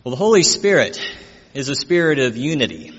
Well, the Holy Spirit is a spirit of unity.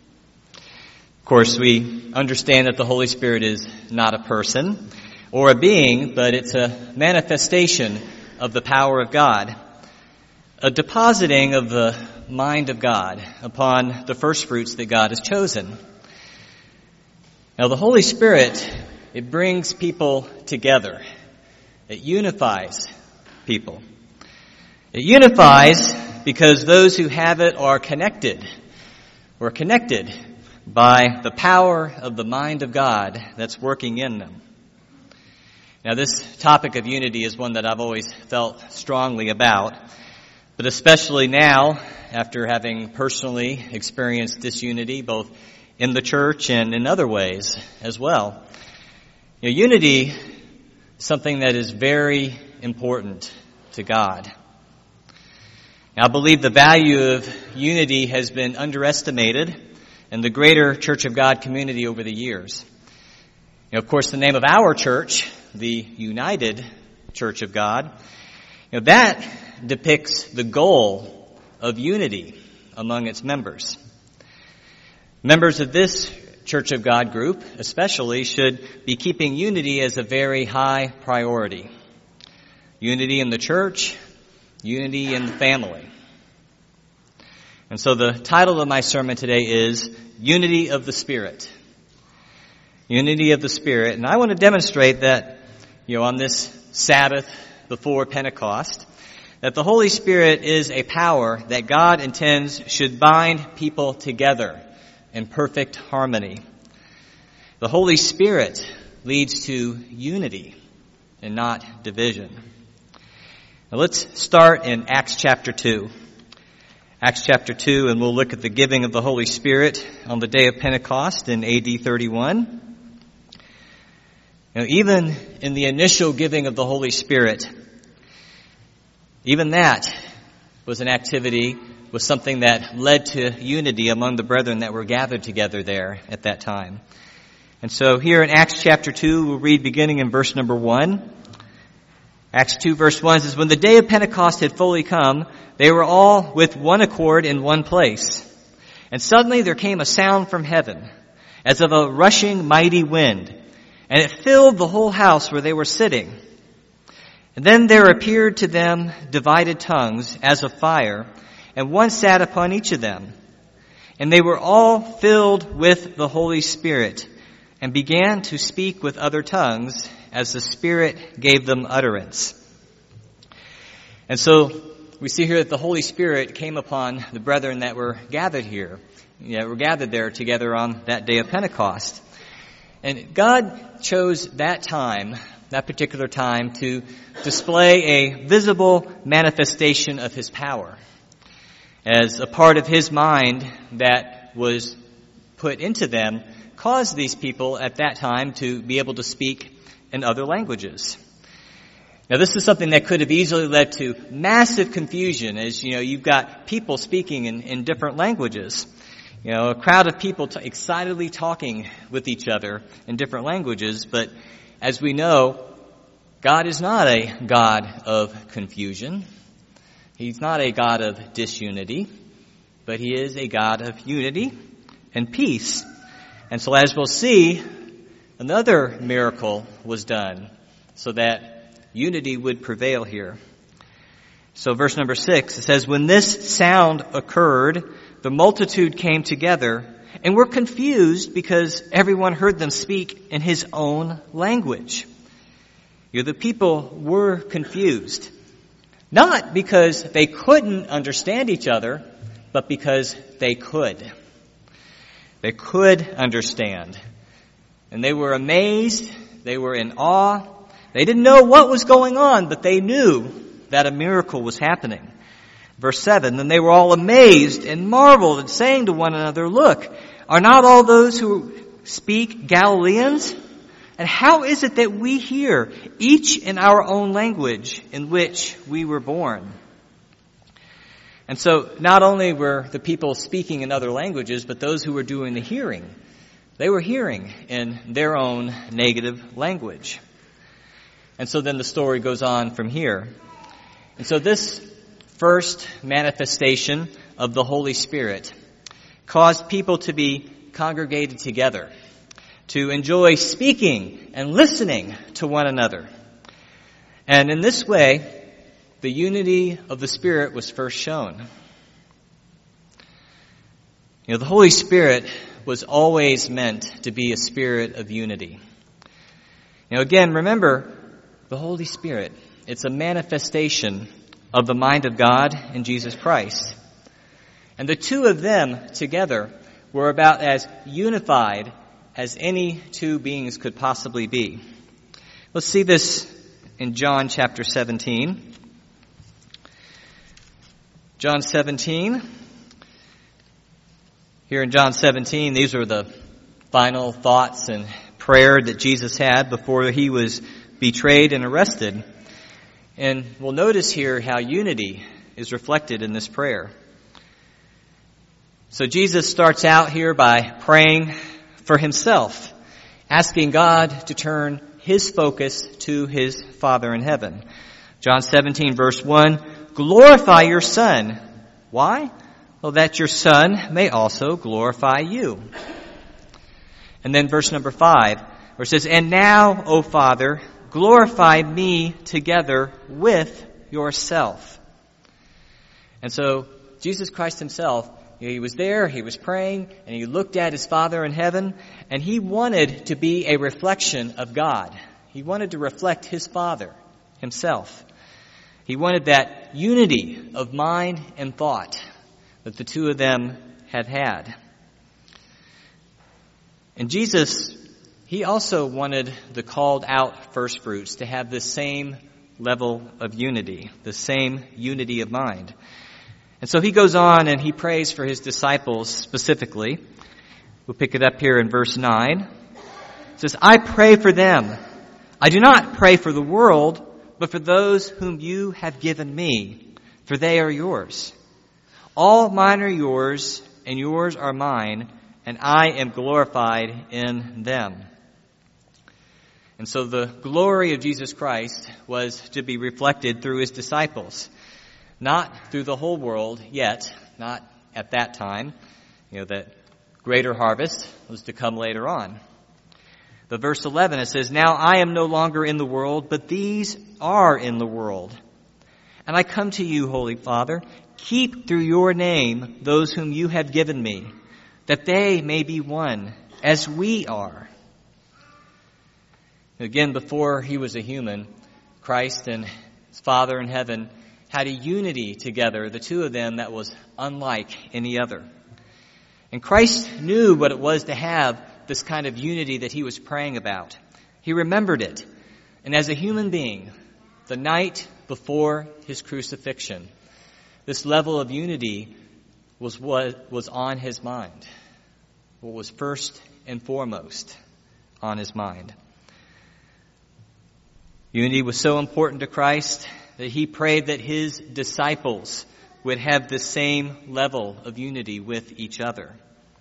Of course, we understand that the Holy Spirit is not a person or a being, but it's a manifestation of the power of God, a depositing of the mind of God upon the first fruits that God has chosen. Now, the Holy Spirit, it brings people together. It unifies people. It unifies because those who have it are connected. We're connected by the power of the mind of God that's working in them. Now, this topic of unity is one that I've always felt strongly about, but especially now, after having personally experienced disunity, both in the church and in other ways as well. Unity is something that is very important to God. Now, I believe the value of unity has been underestimated in the greater Church of God community over the years. Of course, the name of our church, the United Church of God, that depicts the goal of unity among its members. Members of this Church of God group, especially, should be keeping unity as a very high priority. Unity in the church, unity in the family. And so the title of my sermon today is Unity of the Spirit. Unity of the Spirit. And I want to demonstrate that, on this Sabbath before Pentecost, that the Holy Spirit is a power that God intends should bind people together in perfect harmony. The Holy Spirit leads to unity and not division. Now let's start in Acts chapter 2. Acts chapter 2, and we'll look at the giving of the Holy Spirit on the day of Pentecost in AD 31. Even in the initial giving of the Holy Spirit, even that was an activity, was something that led to unity among the brethren that were gathered together there at that time. And so here in Acts chapter 2, we'll read beginning in verse number 1. Acts 2 verse 1 says, "When the day of Pentecost had fully come, they were all with one accord in one place. And suddenly there came a sound from heaven, as of a rushing mighty wind, and it filled the whole house where they were sitting. And then there appeared to them divided tongues as of fire, and one sat upon each of them. And they were all filled with the Holy Spirit, and began to speak with other tongues as the Spirit gave them utterance." And so we see here that the Holy Spirit came upon the brethren that were gathered here, were gathered there together on that day of Pentecost. And God chose that time, that particular time, to display a visible manifestation of His power as a part of His mind that was put into them, caused these people at that time to be able to speak in other languages. Now, this is something that could have easily led to massive confusion, as you've got people speaking in different languages. A crowd of people excitedly talking with each other in different languages. But as we know, God is not a God of confusion. He's not a God of disunity, but He is a God of unity and peace. And so as we'll see, another miracle was done so that unity would prevail here. So verse number 6, it says, "When this sound occurred, the multitude came together and were confused because everyone heard them speak in his own language." The people were confused, not because they couldn't understand each other, but because they could. They could understand. And they were amazed. They were in awe. They didn't know what was going on, but they knew that a miracle was happening. Verse 7, "Then they were all amazed and marveled and saying to one another, 'Look, are not all those who speak Galileans? And how is it that we hear, each in our own language in which we were born?'" And so not only were the people speaking in other languages, but those who were doing the hearing, they were hearing in their own native language. And so then the story goes on from here. And so this first manifestation of the Holy Spirit caused people to be congregated together, to enjoy speaking and listening to one another. And in this way, the unity of the Spirit was first shown. The Holy Spirit was always meant to be a spirit of unity. Again, remember, the Holy Spirit, it's a manifestation of the mind of God in Jesus Christ. And the two of them together were about as unified as any two beings could possibly be. Let's see this in John chapter 17. John 17. Here in John 17, these are the final thoughts and prayer that Jesus had before he was betrayed and arrested. And we'll notice here how unity is reflected in this prayer. So Jesus starts out here by praying for himself, asking God to turn his focus to his Father in heaven. John 17, verse 1, glorify your Son. Why? Well, that your Son may also glorify you. And then verse number 5, where it says, and now, O Father, glorify me together with yourself. And so Jesus Christ himself, he was there, he was praying, and he looked at his Father in heaven, and he wanted to be a reflection of God. He wanted to reflect his Father himself. He wanted that unity of mind and thought that the two of them had. And Jesus, he also wanted the called out first fruits to have the same level of unity, the same unity of mind. And so he goes on and he prays for his disciples specifically. We'll pick it up here in verse 9. It says, I pray for them. I do not pray for the world, but for those whom you have given me, for they are yours. All mine are yours, and yours are mine, and I am glorified in them. And so the glory of Jesus Christ was to be reflected through his disciples. Not through the whole world yet, not at that time. That greater harvest was to come later on. But verse 11, it says, now I am no longer in the world, but these are in the world. And I come to you, Holy Father, keep through your name those whom you have given me, that they may be one, as we are. Again, before he was a human, Christ and his Father in heaven had a unity together, the two of them, that was unlike any other. And Christ knew what it was to have this kind of unity that he was praying about. He remembered it. And as a human being, the night before his crucifixion, this level of unity was what was on his mind, what was first and foremost on his mind. Unity was so important to Christ that he prayed that his disciples would have the same level of unity with each other.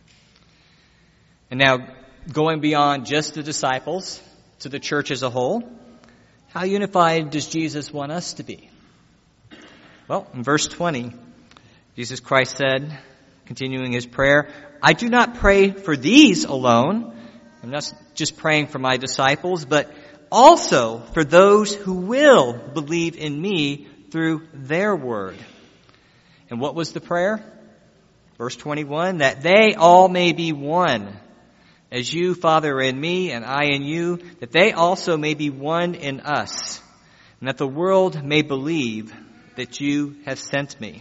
And now, going beyond just the disciples to the church as a whole, how unified does Jesus want us to be? Well, in verse 20, Jesus Christ said, continuing his prayer, I do not pray for these alone. I'm not just praying for my disciples, but also for those who will believe in me through their word. And what was the prayer? Verse 21, that they all may be one, as you, Father, are in me and I in you, that they also may be one in us, and that the world may believe that you have sent me.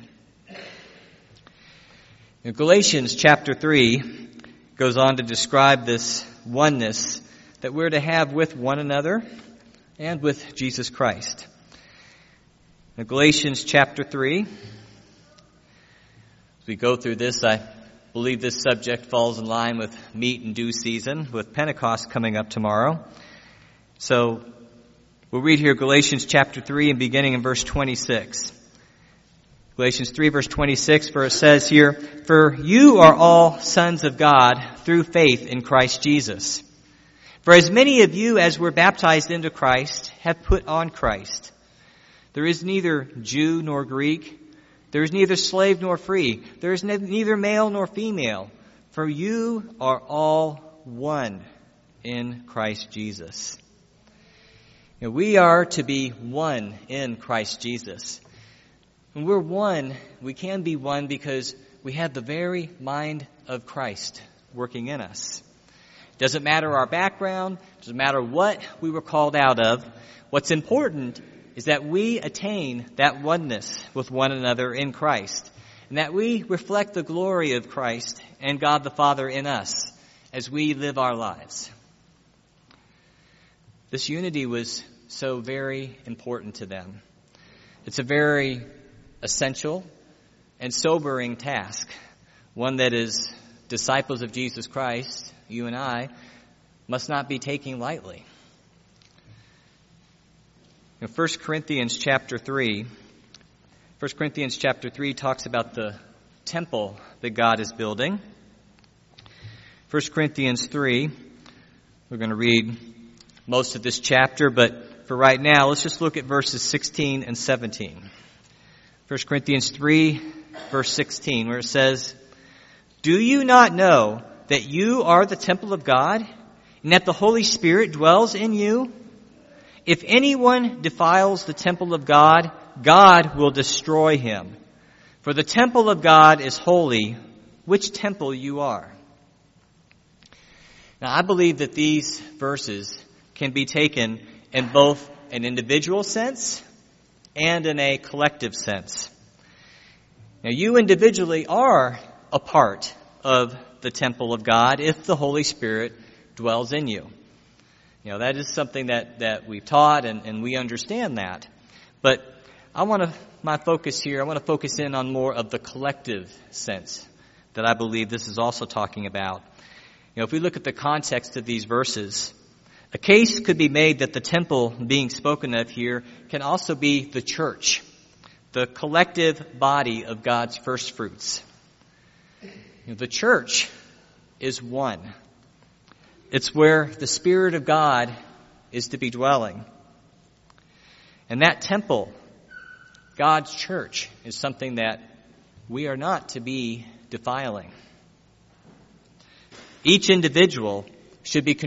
In Galatians chapter 3 goes on to describe this oneness that we're to have with one another and with Jesus Christ. In Galatians chapter 3, as we go through this, I believe this subject falls in line with meat and due season, with Pentecost coming up tomorrow. So we'll read here Galatians chapter 3 and beginning in verse 26. Galatians 3 verse 26, where it says here, for you are all sons of God through faith in Christ Jesus. For as many of you as were baptized into Christ have put on Christ. There is neither Jew nor Greek, There is neither slave nor free. There is neither male nor female. For you are all one in Christ Jesus. We are to be one in Christ Jesus. When we're one, we can be one because we have the very mind of Christ working in us. Doesn't matter our background, doesn't matter what we were called out of. What's important is that we attain that oneness with one another in Christ, and that we reflect the glory of Christ and God the Father in us as we live our lives. This unity was so very important to them. It's a very essential and sobering task, one that as disciples of Jesus Christ, you and I, must not be taking lightly. In 1 Corinthians chapter 3 talks about the temple that God is building. 1 Corinthians 3, we're going to read most of this chapter, but for right now, let's just look at verses 16 and 17. 1 Corinthians 3, verse 16, where it says, "Do you not know that you are the temple of God, and that the Holy Spirit dwells in you? If anyone defiles the temple of God, God will destroy him. For the temple of God is holy, which temple you are." Now, I believe that these verses can be taken in both an individual sense and in a collective sense. Now, you individually are a part of the temple of God if the Holy Spirit dwells in you. That is something that we've taught and we understand that. But I want to focus in on more of the collective sense that I believe this is also talking about. If we look at the context of these verses, a case could be made that the temple being spoken of here can also be the church, the collective body of God's first fruits. The church is one. It's where the Spirit of God is to be dwelling. And that temple, God's church, is something that we are not to be defiling. Each individual should be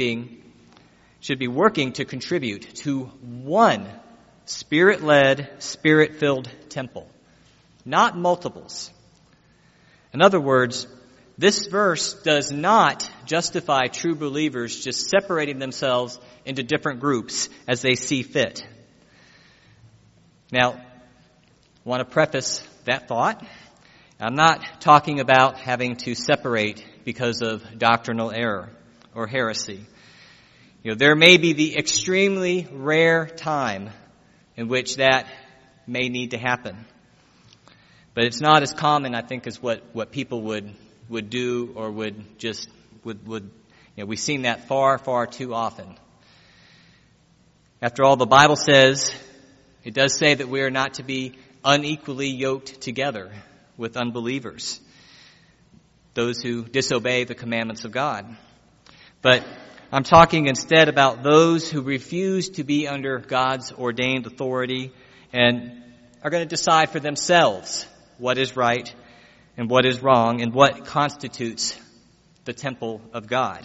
working to contribute to one Spirit-led, Spirit-filled temple, not multiples. In other words, this verse does not justify true believers just separating themselves into different groups as they see fit. Now, I want to preface that thought. I'm not talking about having to separate because of doctrinal error or heresy. There may be the extremely rare time in which that may need to happen. But it's not as common, I think, as what people would do or would we've seen that far, far too often. After all, the Bible says, it does say that we are not to be unequally yoked together with unbelievers, those who disobey the commandments of God. But I'm talking instead about those who refuse to be under God's ordained authority and are going to decide for themselves what is right and what is wrong and what constitutes the temple of God.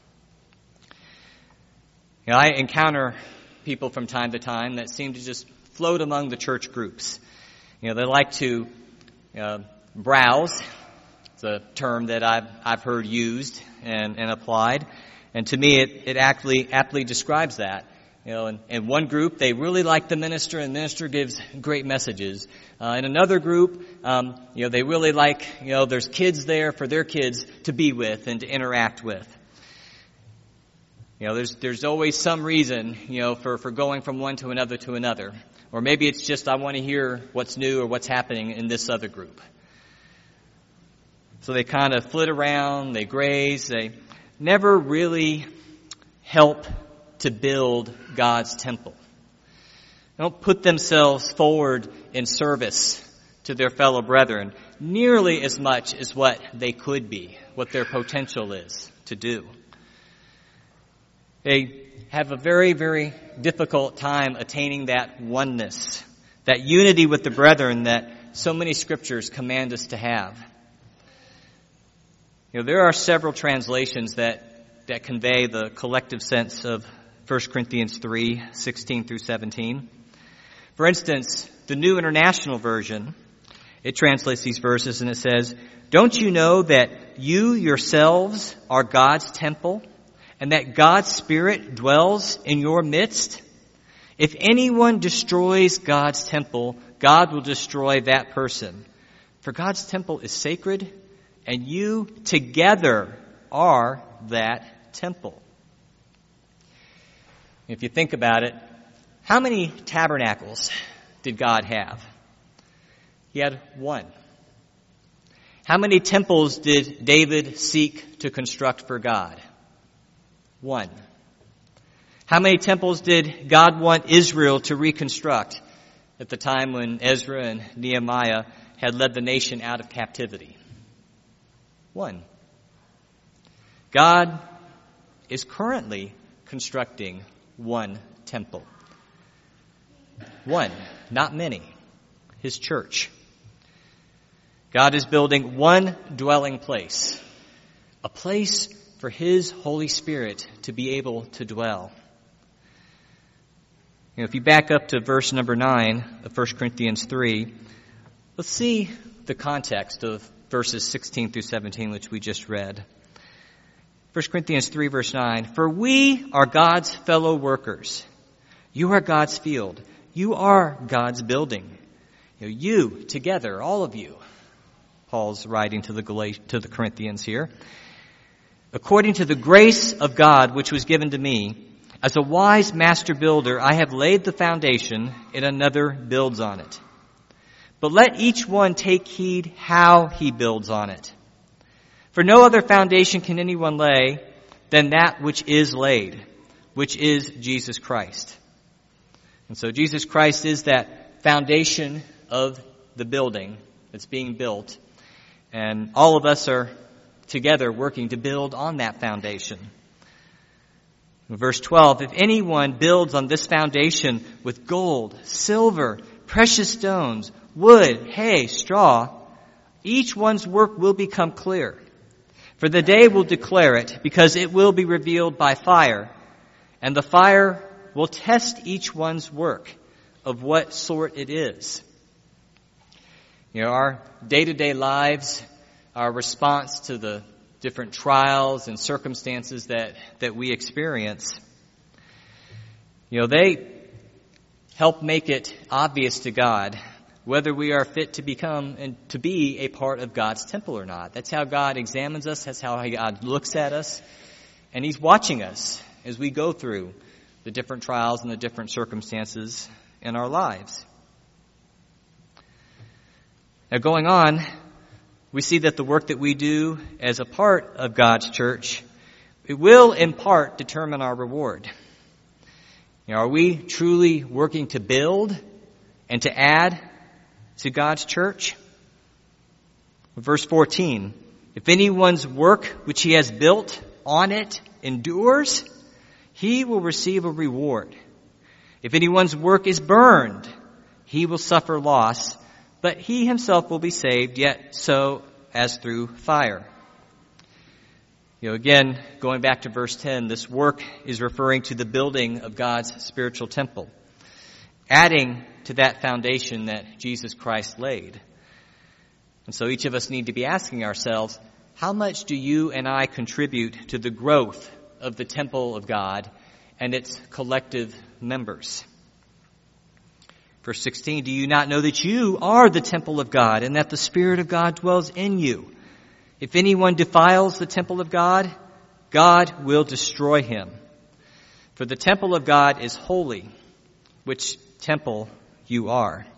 I encounter people from time to time that seem to just float among the church groups. They like to browse. It's a term that I've heard used and applied. And to me, it aptly describes that. In one group, they really like the minister, and the minister gives great messages. In another group, they really like, there's kids there for their kids to be with and to interact with. There's always some reason, for going from one to another. Or maybe it's just I want to hear what's new or what's happening in this other group. So they kind of flit around, they graze, they never really help to build God's temple. They don't put themselves forward in service to their fellow brethren nearly as much as what they could be, what their potential is to do. They have a very, very difficult time attaining that oneness, that unity with the brethren that so many scriptures command us to have. There are several translations that convey the collective sense of 1 Corinthians 3, 16 through 17. For instance, the New International Version, it translates these verses and it says, "Don't you know that you yourselves are God's temple and that God's Spirit dwells in your midst? If anyone destroys God's temple, God will destroy that person. For God's temple is sacred, and you together are that temple." If you think about it, how many tabernacles did God have? He had one. How many temples did David seek to construct for God? One. How many temples did God want Israel to reconstruct at the time when Ezra and Nehemiah had led the nation out of captivity? One. God is currently constructing one temple. One, not many. His church. God is building one dwelling place. A place for His Holy Spirit to be able to dwell. If you back up to verse number 9 of 1 Corinthians 3, let's see the context of verses 16 through 17, which we just read. 1 Corinthians 3, verse 9, "For we are God's fellow workers. You are God's field. You are God's building." You together, all of you. Paul's writing to the Corinthians here. "According to the grace of God which was given to me, as a wise master builder, I have laid the foundation, and another builds on it. But let each one take heed how he builds on it. For no other foundation can anyone lay than that which is laid, which is Jesus Christ." And so Jesus Christ is that foundation of the building that's being built. And all of us are together working to build on that foundation. Verse 12, "If anyone builds on this foundation with gold, silver, precious stones, wood, hay, straw, each one's work will become clear. For the day will declare it, because it will be revealed by fire, and the fire will test each one's work of what sort it is." Our day-to-day lives, our response to the different trials and circumstances that we experience, they help make it obvious to God whether we are fit to become and to be a part of God's temple or not. That's how God examines us. That's how God looks at us. And He's watching us as we go through the different trials and the different circumstances in our lives. Now, going on, we see that the work that we do as a part of God's church, it will in part determine our reward. Are we truly working to build and to add to God's church? Verse 14, "If anyone's work which he has built on it endures, he will receive a reward. If anyone's work is burned, he will suffer loss, but he himself will be saved, yet so as through fire." Again, going back to verse 10, this work is referring to the building of God's spiritual temple, adding to that foundation that Jesus Christ laid. And so each of us need to be asking ourselves, how much do you and I contribute to the growth of the temple of God and its collective members? Verse 16, "Do you not know that you are the temple of God and that the Spirit of God dwells in you? If anyone defiles the temple of God, God will destroy him. For the temple of God is holy, which temple you are."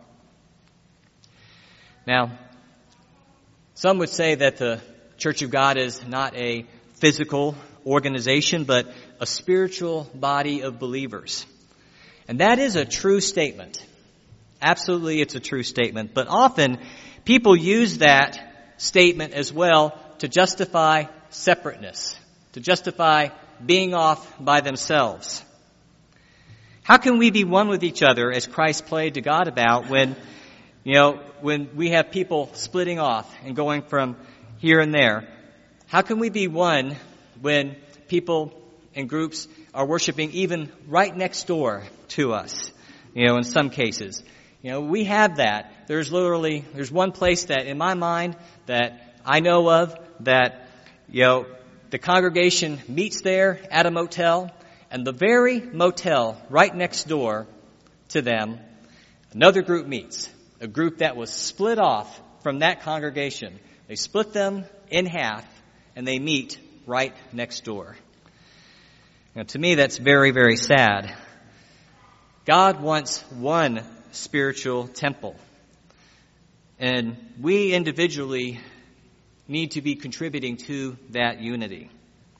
Now, some would say that the Church of God is not a physical organization, but a spiritual body of believers. And that is a true statement. Absolutely, it's a true statement. But often, people use that statement as well to justify separateness, to justify being off by themselves. How can we be one with each other, as Christ prayed to God about, when, when we have people splitting off and going from here and there, how can we be one when people and groups are worshiping even right next door to us? In some cases. We have that. There's one place that in my mind that I know of that, the congregation meets there at a motel, and the very motel right next door to them, another group meets. A group that was split off from that congregation. They split them in half, and they meet right next door. To me, that's very, very sad. God wants one spiritual temple. And we individually need to be contributing to that unity.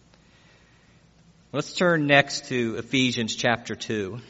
Let's turn next to Ephesians chapter 2.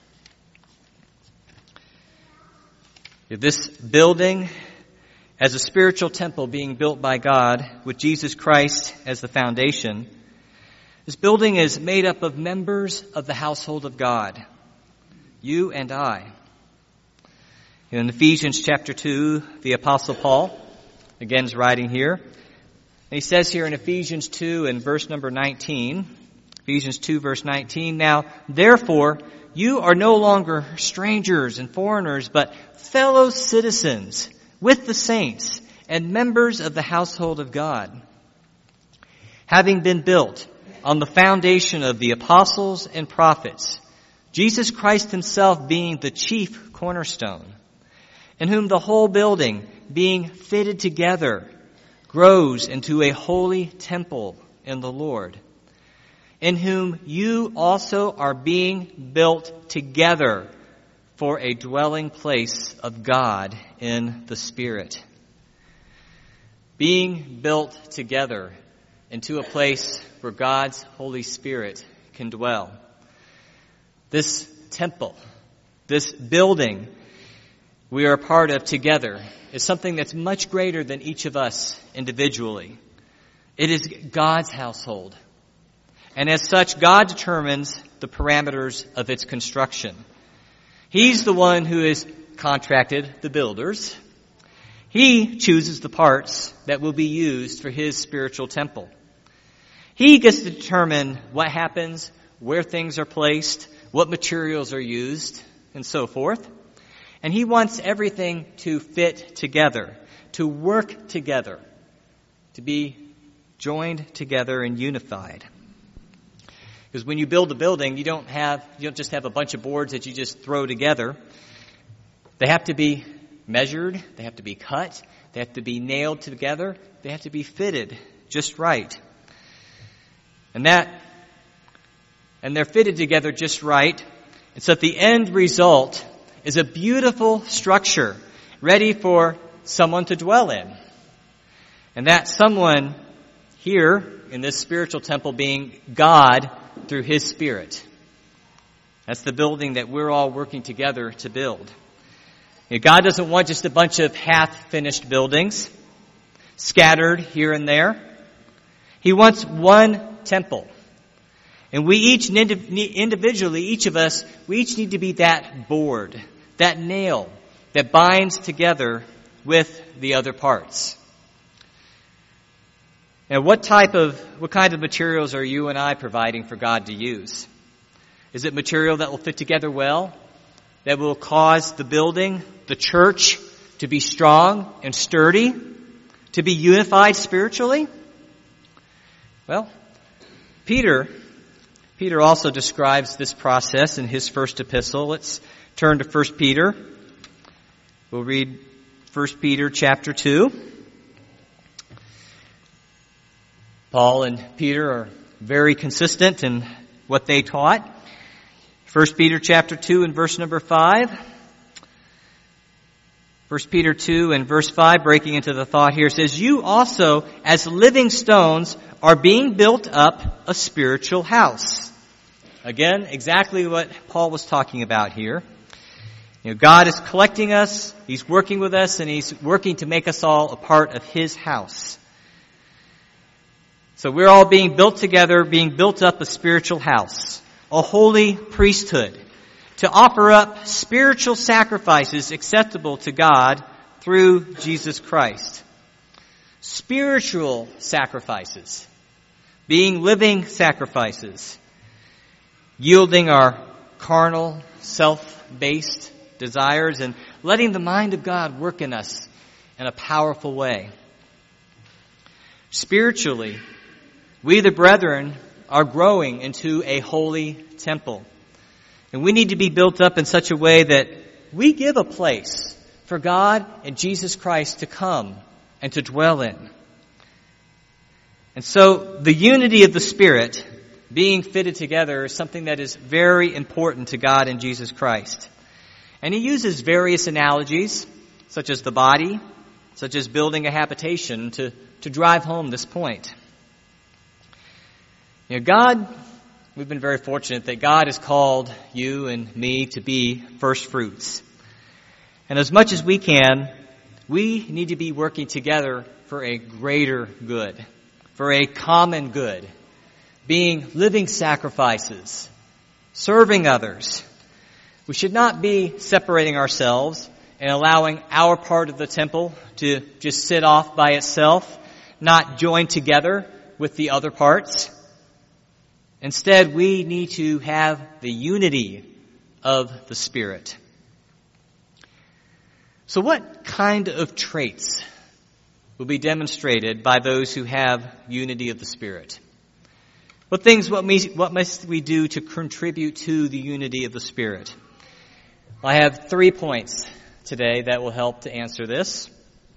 This building as a spiritual temple being built by God with Jesus Christ as the foundation, this building is made up of members of the household of God, you and I. In Ephesians chapter 2, the Apostle Paul, again, is writing here. And he says here in Ephesians 2 and verse number 19, Ephesians 2 verse 19, "Now, therefore, you are no longer strangers and foreigners, but fellow citizens with the saints and members of the household of God, having been built on the foundation of the apostles and prophets, Jesus Christ himself being the chief cornerstone, in whom the whole building, being fitted together, grows into a holy temple in the Lord, in whom you also are being built together for a dwelling place of God in the Spirit." Being built together into a place where God's Holy Spirit can dwell. This temple, this building we are a part of together is something that's much greater than each of us individually. It is God's household. And as such, God determines the parameters of its construction. He's the one who has contracted the builders. He chooses the parts that will be used for his spiritual temple. He gets to determine what happens, where things are placed, what materials are used, and so forth. And he wants everything to fit together, to work together, to be joined together and unified. Because when you build a building, you don't just have a bunch of boards that you just throw together. They have to be measured, they have to be cut, they have to be nailed together, they have to be fitted just right. And they're fitted together just right. And so that the end result is a beautiful structure ready for someone to dwell in. And that someone here in this spiritual temple being God through His Spirit. That's the building that we're all working together to build. God doesn't want just a bunch of half-finished buildings scattered here and there. He wants one temple. And we each individually, each of us, we each need to be that board, that nail that binds together with the other parts. Now, what kind of materials are you and I providing for God to use? Is it material that will fit together well? That will cause the building, the church, to be strong and sturdy? To be unified spiritually? Well, Peter also describes this process in his first epistle. Let's turn to 1 Peter. We'll read 1 Peter chapter 2. Paul and Peter are very consistent in what they taught. 1 Peter chapter 2 and verse number 5. 1 Peter 2 and verse 5, breaking into the thought here, says, "You also, as living stones, are being built up a spiritual house." Again, exactly what Paul was talking about here. God is collecting us, He's working with us, and He's working to make us all a part of His house. So we're all being built together, being built up a spiritual house, a holy priesthood, to offer up spiritual sacrifices acceptable to God through Jesus Christ. Spiritual sacrifices, being living sacrifices, yielding our carnal, self-based desires and letting the mind of God work in us in a powerful way. Spiritually, we the brethren are growing into a holy temple. And we need to be built up in such a way that we give a place for God and Jesus Christ to come and to dwell in. And so the unity of the Spirit being fitted together is something that is very important to God and Jesus Christ. And he uses various analogies, such as the body, such as building a habitation, to drive home this point. You know, God, we've been very fortunate that God has called you and me to be first fruits. And as much as we can, we need to be working together for a greater good, for a common good, being living sacrifices, serving others. We should not be separating ourselves and allowing our part of the temple to just sit off by itself, not join together with the other parts. Instead, we need to have the unity of the Spirit. So what kind of traits will be demonstrated by those who have unity of the Spirit? What must we do to contribute to the unity of the Spirit? I have 3 points today that will help to answer this.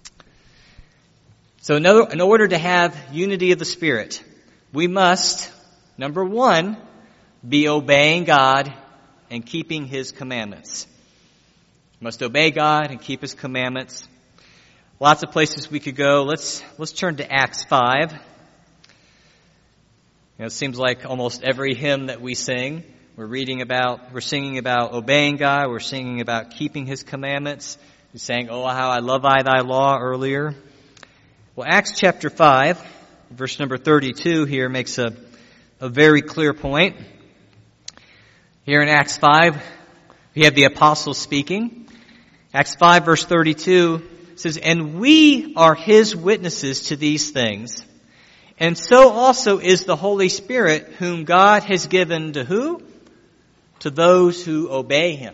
So in order to have unity of the Spirit, we must, number 1, be obeying God and keeping His commandments. We must obey God and keep His commandments. Lots of places we could go. Let's turn to Acts 5. It seems like almost every hymn that we sing, we're singing about obeying God, we're singing about keeping His commandments. We sang, "Oh, how I love thy law" earlier. Well, Acts chapter 5, verse number 32 here makes a very clear point. Here in Acts 5, we have the apostles speaking. Acts 5, verse 32 says, "And we are His witnesses to these things. And so also is the Holy Spirit, whom God has given to who? To those who obey Him."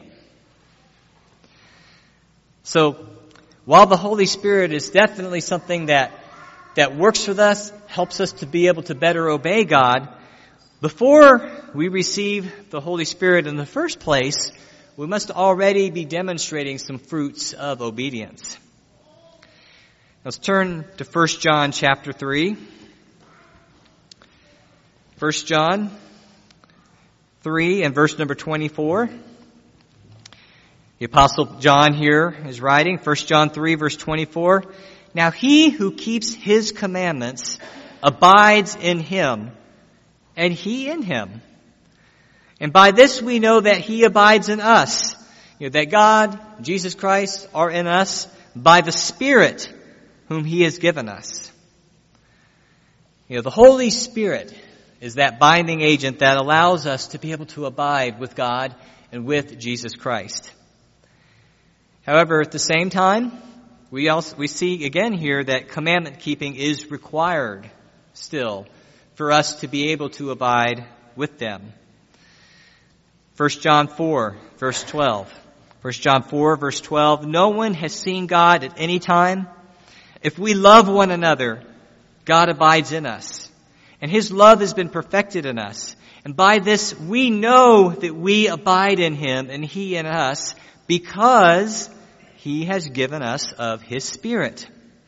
So, while the Holy Spirit is definitely something that works with us, helps us to be able to better obey God, before we receive the Holy Spirit in the first place, we must already be demonstrating some fruits of obedience. Let's turn to 1 John chapter 3. 1 John 3 and verse number 24. The Apostle John here is writing, 1 John 3 verse 24. "Now he who keeps His commandments abides in Him, and He in him. And by this we know that He abides in us." That God, Jesus Christ, are in us by the Spirit whom He has given us. The Holy Spirit is that binding agent that allows us to be able to abide with God and with Jesus Christ. However, at the same time, we see again here that commandment keeping is required still for us to be able to abide with them. 1 John 4, verse 12. 1 John 4, verse 12. "No one has seen God at any time. If we love one another, God abides in us, and His love has been perfected in us. And by this we know that we abide in Him and He in us, because He has given us of His Spirit."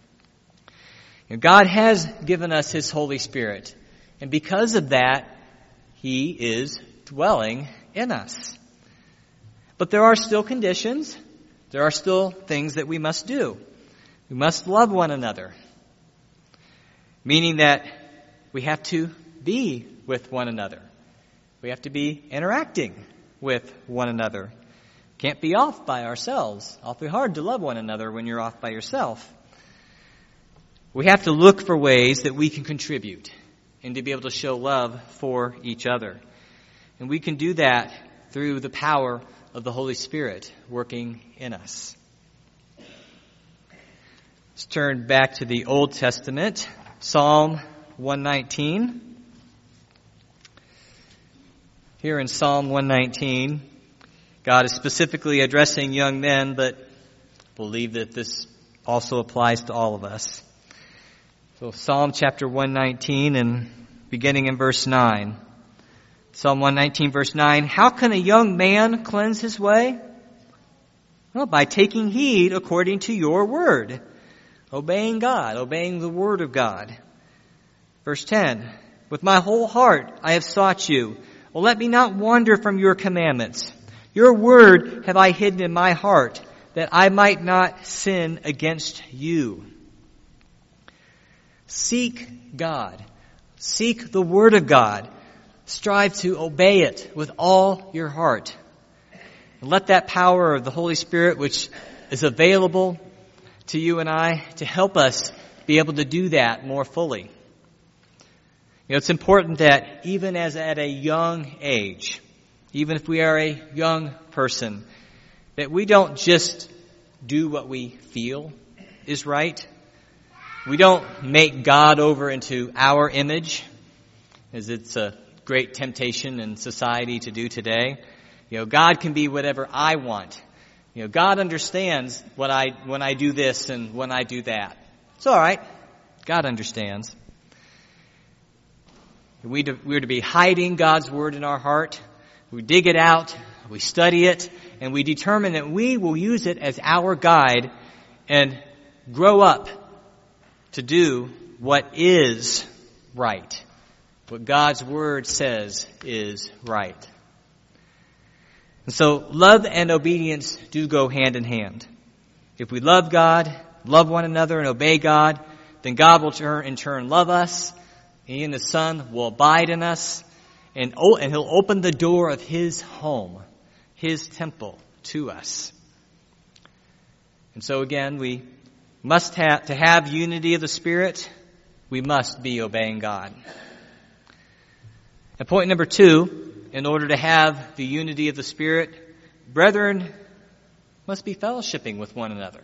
God has given us His Holy Spirit, and because of that, He is dwelling in us. But there are still conditions. There are still things that we must do. We must love one another, meaning that we have to be with one another. We have to be interacting with one another. Can't be off by ourselves. Awfully hard to love one another when you're off by yourself. We have to look for ways that we can contribute and to be able to show love for each other. And we can do that through the power of the Holy Spirit working in us. Let's turn back to the Old Testament, Psalm 119. Here in Psalm 119, God is specifically addressing young men, but I believe that this also applies to all of us. So Psalm chapter 119 and beginning in verse 9. Psalm 119 verse 9, how can a young man cleanse his way? Well, by taking heed according to your word. Obeying God, obeying the word of God. Verse 10, with my whole heart I have sought you. Well, let me not wander from your commandments. Your word have I hidden in my heart, that I might not sin against you. Seek God. Seek the word of God. Strive to obey it with all your heart. And let that power of the Holy Spirit, which is available to you and I, to help us be able to do that more fully. You know, it's important that even as at a young age, even if we are a young person, that we don't just do what we feel is right. We don't make God over into our image, as it's a great temptation in society to do today. You know, God can be whatever I want. You know, God understands when I do this and when I do that. It's all right. God understands. We're to be hiding God's word in our heart. We dig it out, we study it, and we determine that we will use it as our guide and grow up to do what is right. What God's word says is right. And so love and obedience do go hand in hand. If we love God, love one another, and obey God, then God will in turn love us. He and the Son will abide in us, and He'll open the door of His home, His temple, to us. And so again, we must have, to have unity of the Spirit, we must be obeying God. And point number 2, in order to have the unity of the Spirit, brethren must be fellowshipping with one another.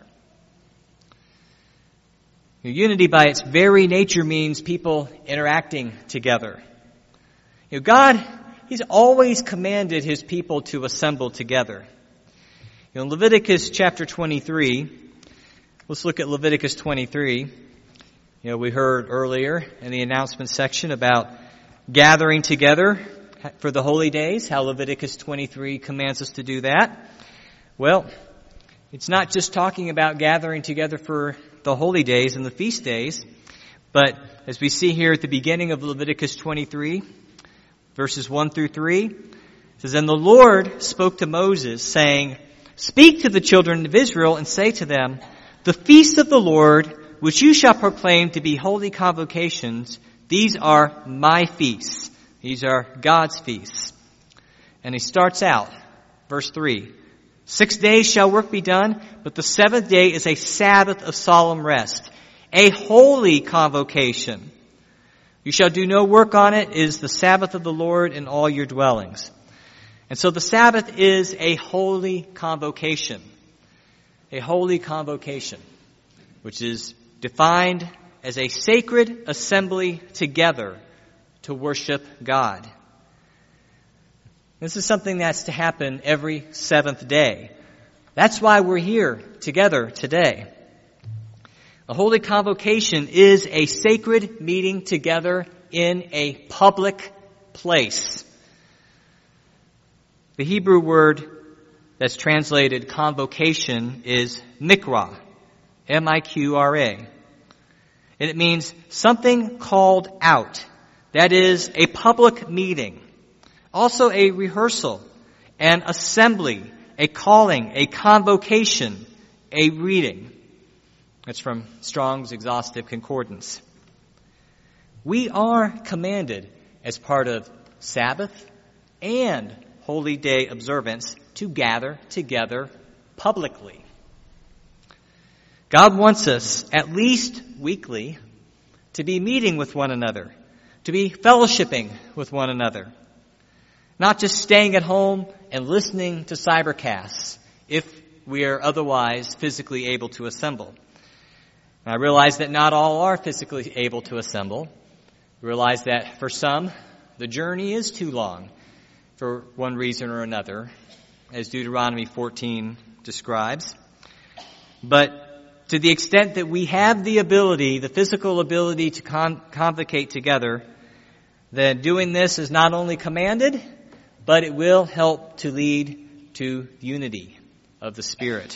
Unity by its very nature means people interacting together. You know, God, He's always commanded His people to assemble together. You know, in Leviticus chapter 23, let's look at Leviticus 23. You know, we heard earlier in the announcement section about gathering together for the holy days, how Leviticus 23 commands us to do that. Well, it's not just talking about gathering together for the holy days and the feast days, but as we see here at the beginning of Leviticus 23, verses 1 through 3, it says, and the Lord spoke to Moses, saying, speak to the children of Israel and say to them, the feast of the Lord, which you shall proclaim to be holy convocations, these are my feasts. These are God's feasts. And he starts out, verse 3, 6 days shall work be done, but the 7th day is a Sabbath of solemn rest, a holy convocation. You shall do no work on it. It is the Sabbath of the Lord in all your dwellings. And so the Sabbath is a holy convocation. A holy convocation, which is defined as a sacred assembly together to worship God. This is something that's to happen every 7th day. That's why we're here together today. A holy convocation is a sacred meeting together in a public place. The Hebrew word that's translated convocation is mikra, M-I-Q-R-A. And it means something called out. That is a public meeting. Also a rehearsal, an assembly, a calling, a convocation, a reading. That's from Strong's Exhaustive Concordance. We are commanded as part of Sabbath and holy day observance to gather together publicly. God wants us, at least weekly, to be meeting with one another, to be fellowshipping with one another. Not just staying at home and listening to cybercasts if we are otherwise physically able to assemble. I realize that not all are physically able to assemble. I realize that for some, the journey is too long for one reason or another, as Deuteronomy 14 describes. But to the extent that we have the ability, the physical ability to convocate together, then doing this is not only commanded, but it will help to lead to unity of the Spirit.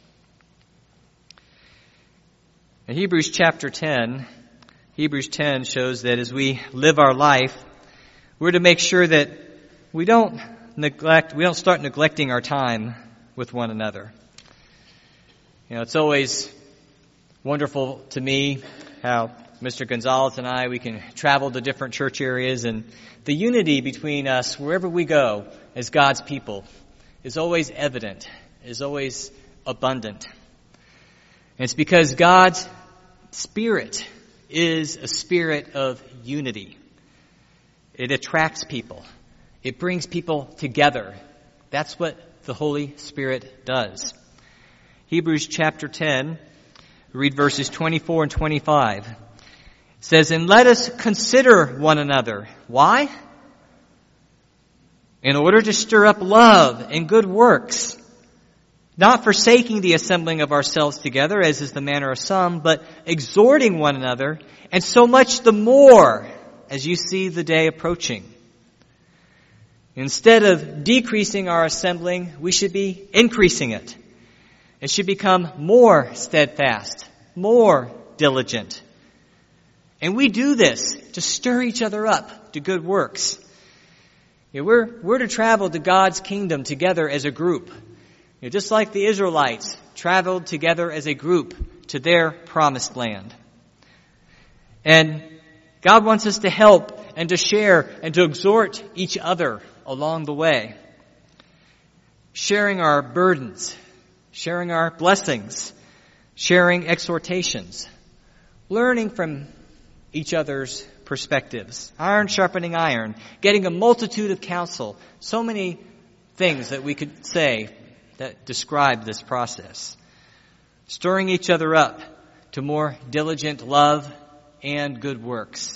In Hebrews chapter 10, Hebrews 10 shows that as we live our life, we're to make sure that we don't start neglecting our time with one another. It's always wonderful to me how Mr. Gonzalez and I, we can travel to different church areas, and the unity between us wherever we go as God's people is always evident, is always abundant. And it's because God's Spirit is a spirit of unity. It attracts people. It brings people together. That's what the Holy Spirit does. Hebrews chapter 10, read verses 24 and 25. It says, "And let us consider one another." Why? "In order to stir up love and good works, not forsaking the assembling of ourselves together, as is the manner of some, but exhorting one another, and so much the more as you see the day approaching." Instead of decreasing our assembling, we should be increasing it. It should become more steadfast, more diligent. And we do this to stir each other up to good works. We're to travel to God's kingdom together as a group. Just like the Israelites traveled together as a group to their promised land. And God wants us to help and to share and to exhort each other along the way. Sharing our burdens, sharing our blessings, sharing exhortations, learning from each other's perspectives, iron sharpening iron, getting a multitude of counsel, so many things that we could say that describe this process. Stirring each other up to more diligent love and good works.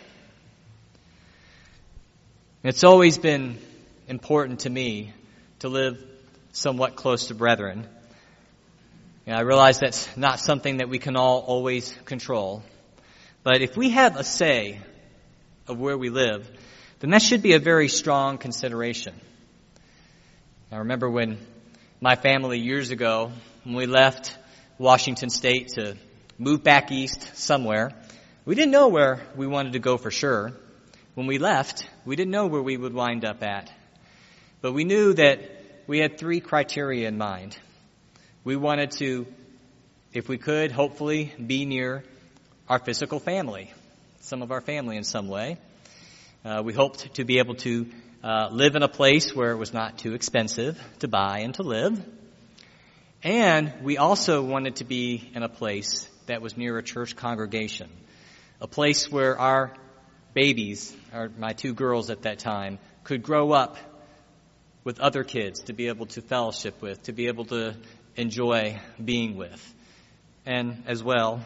It's always been important to me to live somewhat close to brethren. I realize that's not something that we can all always control. But if we have a say of where we live, then that should be a very strong consideration. I remember when my family years ago, when we left Washington State to move back east somewhere, we didn't know where we wanted to go for sure. When we left, we didn't know where we would wind up at. But we knew that we had 3 criteria in mind. We wanted to, if we could, hopefully be near our physical family, some of our family in some way. We hoped to be able to live in a place where it was not too expensive to buy and to live. And we also wanted to be in a place that was near a church congregation, a place where our babies, my 2 girls at that time, could grow up with other kids to be able to fellowship with, to be able to enjoy being with. And as well,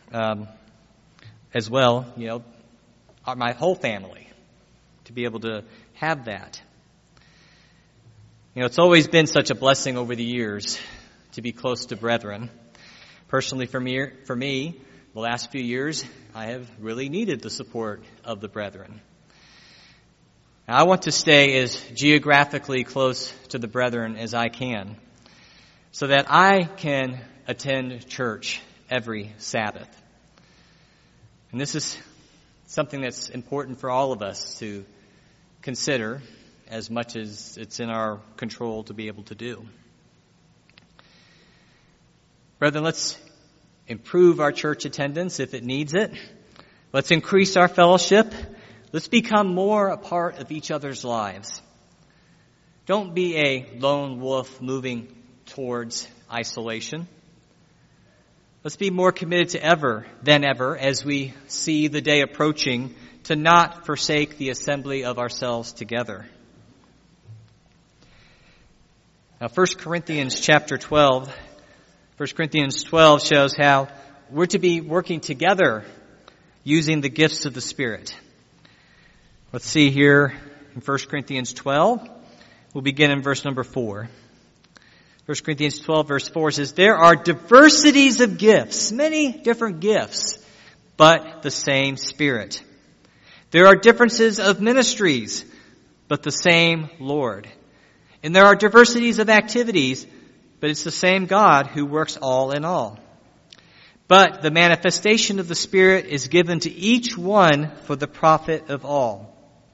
my whole family, to be able to have that. It's always been such a blessing over the years to be close to brethren. Personally, for me, the last few years, I have really needed the support of the brethren. Now, I want to stay as geographically close to the brethren as I can, so that I can attend church every Sabbath. And this is something that's important for all of us to consider as much as it's in our control to be able to do. Brethren, let's improve our church attendance if it needs it. Let's increase our fellowship. Let's become more a part of each other's lives. Don't be a lone wolf moving towards isolation. Let's be more committed than ever as we see the day approaching to not forsake the assembly of ourselves together. Now 1 Corinthians 12 shows how we're to be working together using the gifts of the Spirit. Let's see here in 1 Corinthians 12. We'll begin in verse number 4. 1 Corinthians 12 verse 4 says, "There are diversities of gifts," many different gifts, but the same Spirit. "There are differences of ministries, but the same Lord. And there are diversities of activities, but it's the same God who works all in all. But the manifestation of the Spirit is given to each one for the profit of all."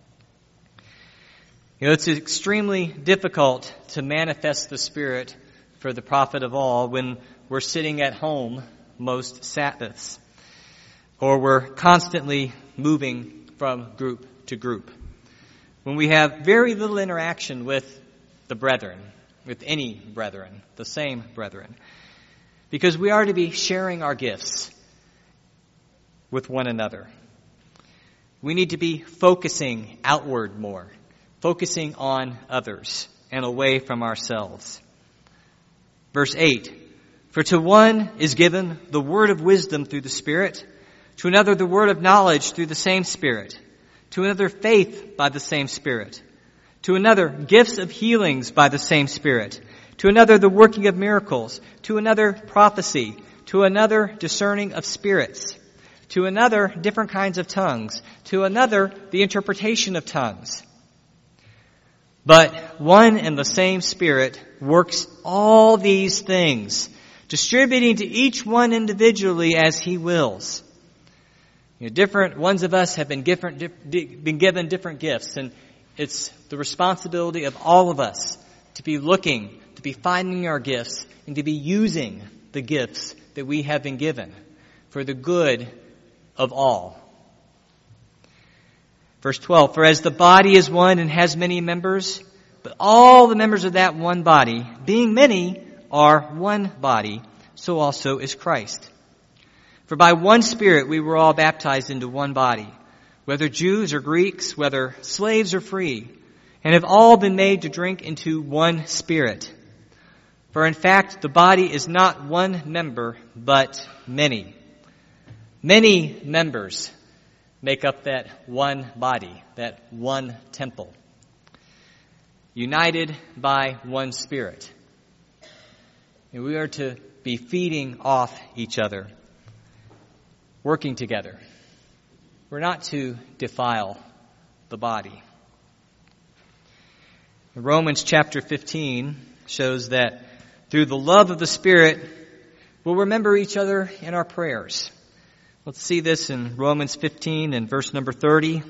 It's extremely difficult to manifest the Spirit for the profit of all when we're sitting at home most Sabbaths, or we're constantly moving from group to group. When we have very little interaction with the brethren, with any brethren, the same brethren, because we are to be sharing our gifts with one another. We need to be focusing outward more, focusing on others and away from ourselves. Verse 8, "For to one is given the word of wisdom through the Spirit, to another the word of knowledge through the same Spirit, to another faith by the same Spirit, to another gifts of healings by the same Spirit, to another the working of miracles, to another prophecy, to another discerning of spirits, to another different kinds of tongues, to another the interpretation of tongues. But one and the same Spirit works all these things, distributing to each one individually as He wills." Different ones of us have been given different gifts, and it's the responsibility of all of us to be looking, to be finding our gifts, and to be using the gifts that we have been given for the good of all. Verse 12, "For as the body is one and has many members, but all the members of that one body, being many, are one body, so also is Christ. For by one Spirit we were all baptized into one body, whether Jews or Greeks, whether slaves or free, and have all been made to drink into one Spirit. For in fact, the body is not one member, but many." Many members make up that one body, that one temple, united by one Spirit. And we are to be feeding off each other, working together. We're not to defile the body. Romans chapter 15 shows that through the love of the Spirit, we'll remember each other in our prayers. Let's see this in Romans 15 and verse number 30.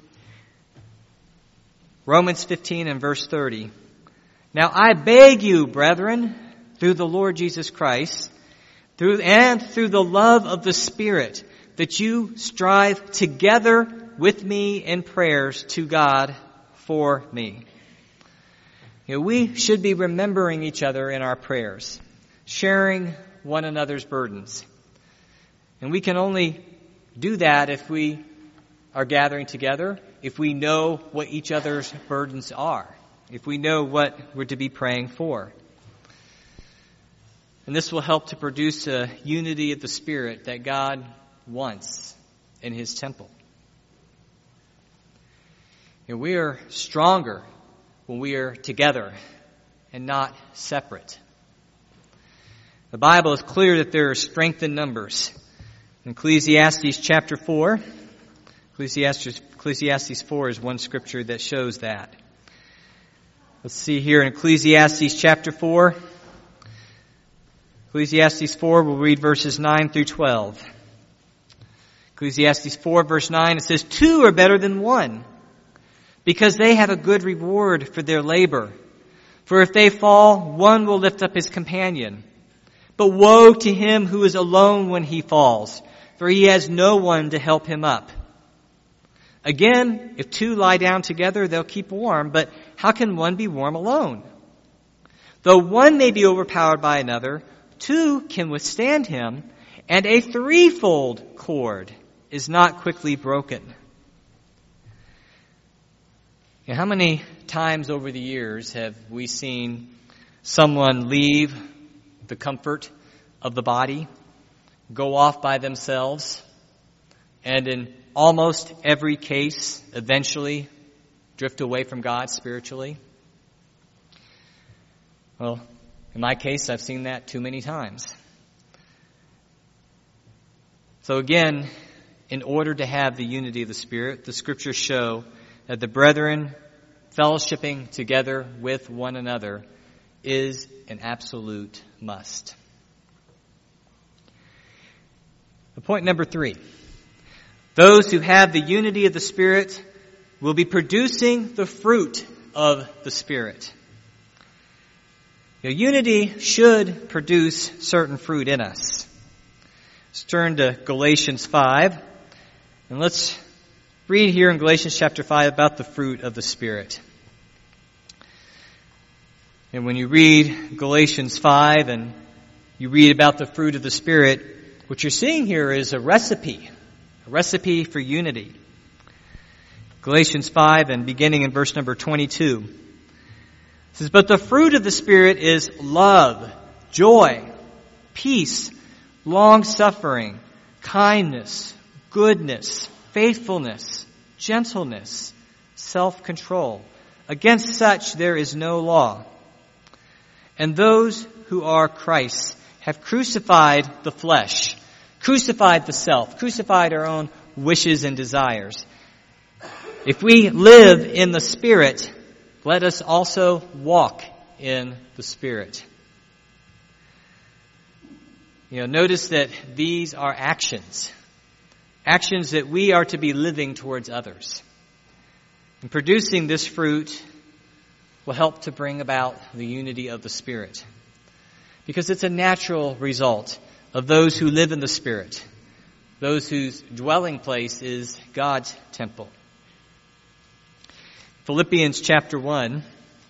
Romans 15 and verse 30. "Now I beg you, brethren, through the Lord Jesus Christ, through the love of the Spirit, that you strive together with me in prayers to God for me." We should be remembering each other in our prayers, sharing one another's burdens. And we can only do that if we are gathering together, if we know what each other's burdens are, if we know what we're to be praying for. And this will help to produce a unity of the Spirit that God wants in His temple. And we are stronger when we are together and not separate. The Bible is clear that there is strength in numbers. In Ecclesiastes chapter 4, Ecclesiastes 4 is one scripture that shows that. Let's see here in Ecclesiastes chapter 4. Ecclesiastes 4, we'll read verses 9 through 12. Ecclesiastes 4 verse 9, it says, "Two are better than one, because they have a good reward for their labor. For if they fall, one will lift up his companion. But woe to him who is alone when he falls, for he has no one to help him up. Again, if two lie down together, they'll keep warm, but how can one be warm alone? Though one may be overpowered by another, two can withstand him, and a threefold cord is not quickly broken." How many times over the years have we seen someone leave the comfort of the body go off by themselves, and in almost every case, eventually drift away from God spiritually? Well, in my case, I've seen that too many times. So again, in order to have the unity of the Spirit, the Scriptures show that the brethren fellowshipping together with one another is an absolute must. Point number 3. Those who have the unity of the Spirit will be producing the fruit of the Spirit. Unity should produce certain fruit in us. Let's turn to Galatians 5, and let's read here in Galatians chapter 5 about the fruit of the Spirit. And when you read Galatians 5 and you read about the fruit of the Spirit, what you're seeing here is a recipe for unity. Galatians 5 and beginning in verse number 22. It says, "But the fruit of the Spirit is love, joy, peace, long-suffering, kindness, goodness, faithfulness, gentleness, self-control. Against such there is no law. And those who are Christ's have crucified the flesh, crucified the self, crucified our own wishes and desires. If we live in the Spirit, let us also walk in the Spirit." Notice that these are actions that we are to be living towards others. And producing this fruit will help to bring about the unity of the Spirit, because it's a natural result of those who live in the Spirit, those whose dwelling place is God's temple. Philippians chapter 1.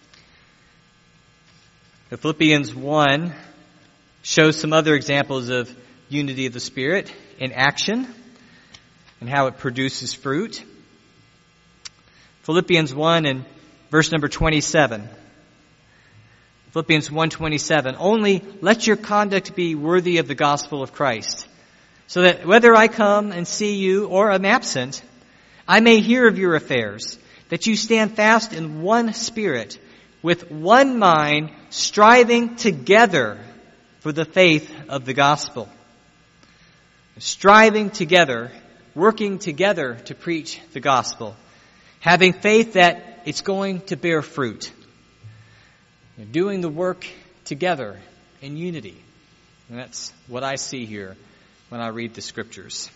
Philippians 1 shows some other examples of unity of the Spirit in action and how it produces fruit. Philippians 1 and verse number 27. Philippians 1:27. "Only let your conduct be worthy of the gospel of Christ, so that whether I come and see you or am absent, I may hear of your affairs, that you stand fast in one spirit, with one mind, striving together for the faith of the gospel." Striving together, working together to preach the gospel, having faith that it's going to bear fruit. Doing the work together in unity. And that's what I see here when I read the Scriptures.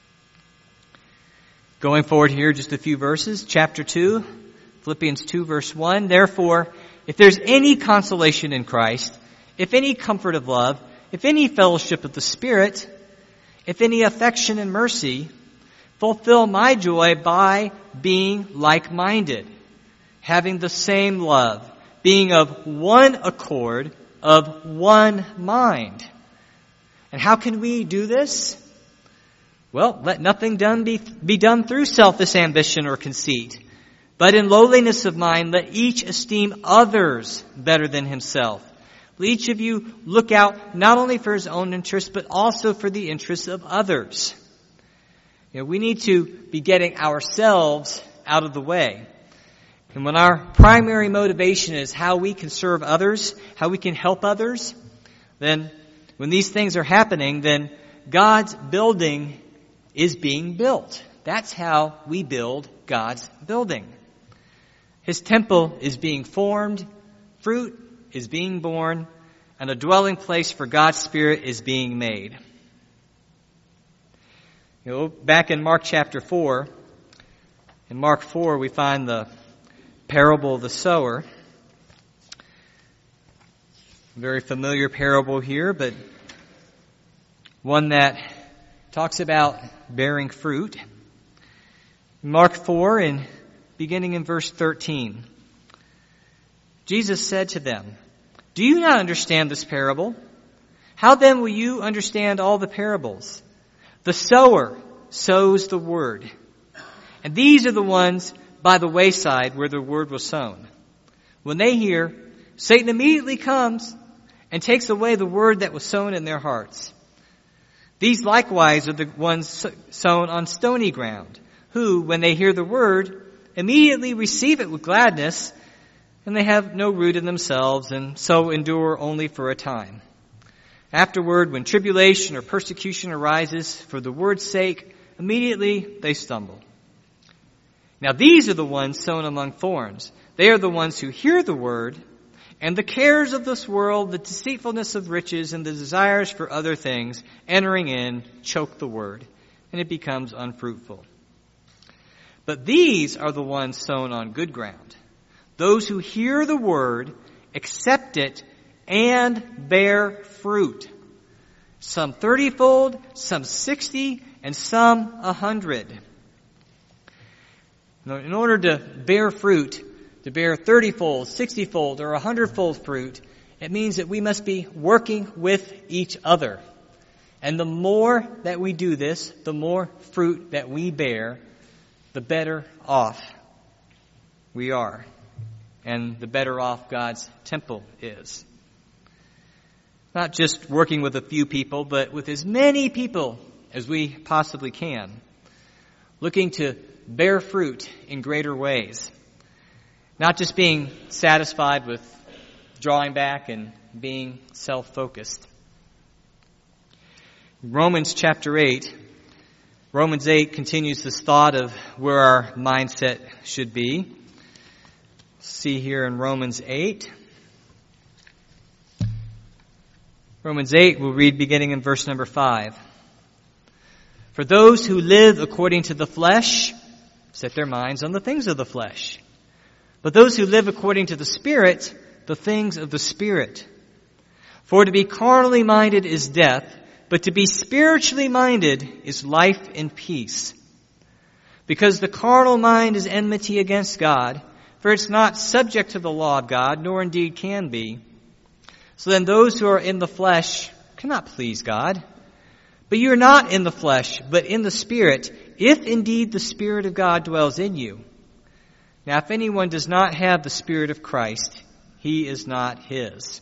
Going forward here, just a few verses. Chapter 2, Philippians 2, verse 1. "Therefore, if there's any consolation in Christ, if any comfort of love, if any fellowship of the Spirit, if any affection and mercy, fulfill my joy by being like-minded, having the same love, being of one accord, of one mind." And how can we do this? Well, let nothing be done through selfish ambition or conceit, but in lowliness of mind let each esteem others better than himself. Let each of you look out not only for his own interests, but also for the interests of others. We need to be getting ourselves out of the way. And when our primary motivation is how we can serve others, how we can help others, then when these things are happening, then God's building is being built. That's how we build God's building. His temple is being formed, fruit is being born, and a dwelling place for God's Spirit is being made. Back in Mark chapter 4, in Mark 4 we find the parable of the sower. Very familiar parable here, but one that talks about bearing fruit. Mark 4, and beginning in verse 13. Jesus said to them, "Do you not understand this parable? How then will you understand all the parables? The sower sows the word. And these are the ones by the wayside where the word was sown. When they hear, Satan immediately comes and takes away the word that was sown in their hearts. These likewise are the ones sown on stony ground, who, when they hear the word, immediately receive it with gladness, and they have no root in themselves, and so endure only for a time. Afterward, when tribulation or persecution arises for the word's sake, immediately they stumble. Now these are the ones sown among thorns. They are the ones who hear the word, and the cares of this world, the deceitfulness of riches, and the desires for other things, entering in, choke the word, and it becomes unfruitful. But these are the ones sown on good ground, those who hear the word, accept it, and bear fruit. Some 30-fold, some 60, and some 100. Now, in order to bear fruit, to bear 30-fold, 60-fold, or 100-fold fruit, it means that we must be working with each other. And the more that we do this, the more fruit that we bear, the better off we are. And the better off God's temple is. Not just working with a few people, but with as many people as we possibly can. Looking to bear fruit in greater ways. Not just being satisfied with drawing back and being self-focused. Romans chapter 8. Romans 8 continues this thought of where our mindset should be. See here in Romans 8. Romans 8, we'll read beginning in verse number 5. For those who live according to the flesh set their minds on the things of the flesh. But those who live according to the Spirit, the things of the Spirit. For to be carnally minded is death, but to be spiritually minded is life and peace. Because the carnal mind is enmity against God, for it's not subject to the law of God, nor indeed can be. So then those who are in the flesh cannot please God. But you are not in the flesh, but in the Spirit, if indeed the Spirit of God dwells in you. Now if anyone does not have the Spirit of Christ, he is not his.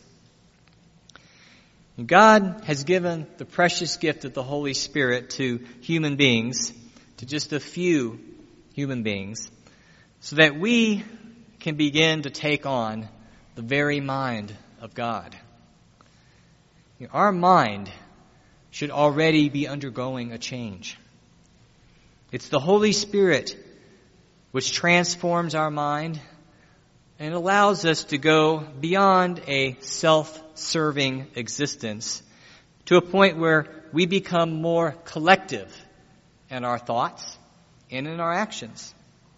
And God has given the precious gift of the Holy Spirit to human beings, to just a few human beings, so that we can begin to take on the very mind of God. Our mind should already be undergoing a change. It's the Holy Spirit which transforms our mind and allows us to go beyond a self-serving existence to a point where we become more collective in our thoughts and in our actions.